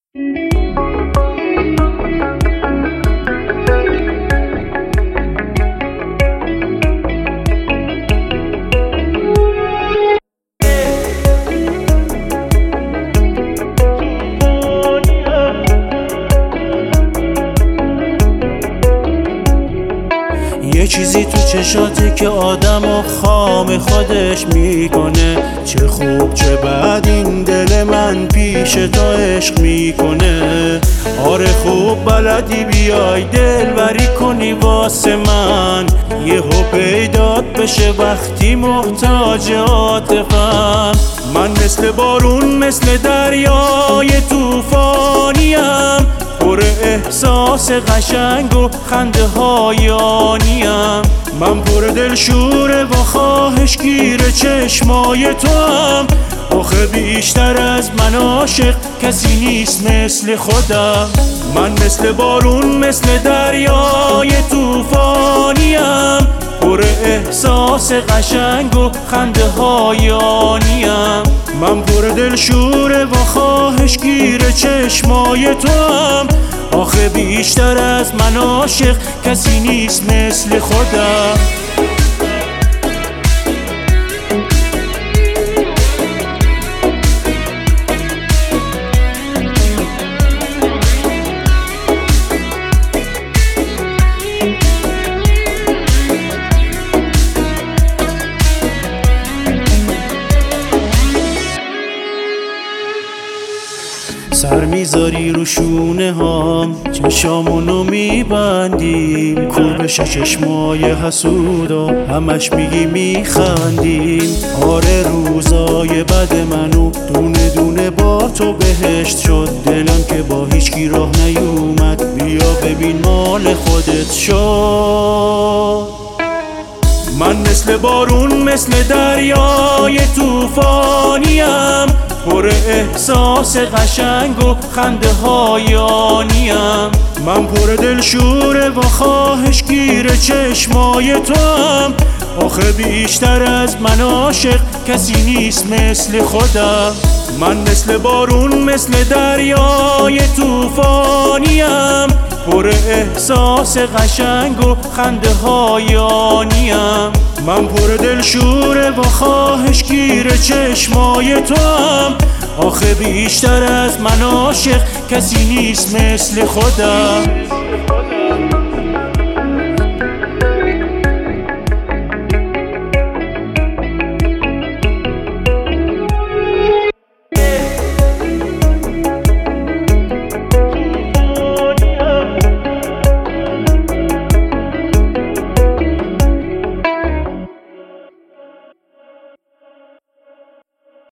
یه چیزی تو چشاته که آدمو خام خودش میکنه، چه خوب چه بد این دل من پیش تو عشق میکنه. آره خوب بلدی بیای دلبری کنی واسه من، یهو پیدات بشه وقتی محتاج عاطفم. من مثل بارون مثل دریای طوفانیم، پر احساس قشنگ و خنده های آنیم. من پر دلشوره و خواهشگیر چشمای تو هم، آخه بیشتر از من عاشق کسی نیست مثل خودم. من مثل بارون مثل دریای طوفانیم، پر احساس قشنگ و خنده های آنیم. من پر دلشوره و خواهشگیر چشمای تو هم، آخه بیشتر از من عاشق کسی نیست مثل خودم. سر میذاری رو شونه هام، چشامونو میبندیم، کور بشه چشمای حسودا، همش میگی میخندیم. آره روزای بد منو دونه دونه با تو بهشت شد، دلم که با هیچکی راه نیومد، بیا ببین مال خودت شد. من مثل بارون مثل دریای طوفانیم، پر احساس قشنگ و خنده های آنیم. من پر دلشوره و خواهشگیر چشمای تو هم، آخه بیشتر از من عاشق کسی نیست مثل خودم. من مثل بارون مثل دریای طوفانیم، پر احساس قشنگ و خنده های آنیم. من پر دلشوره و خواهشگیر چشمای تو هم، آخه بیشتر از من عاشق کسی نیست مثل خودم.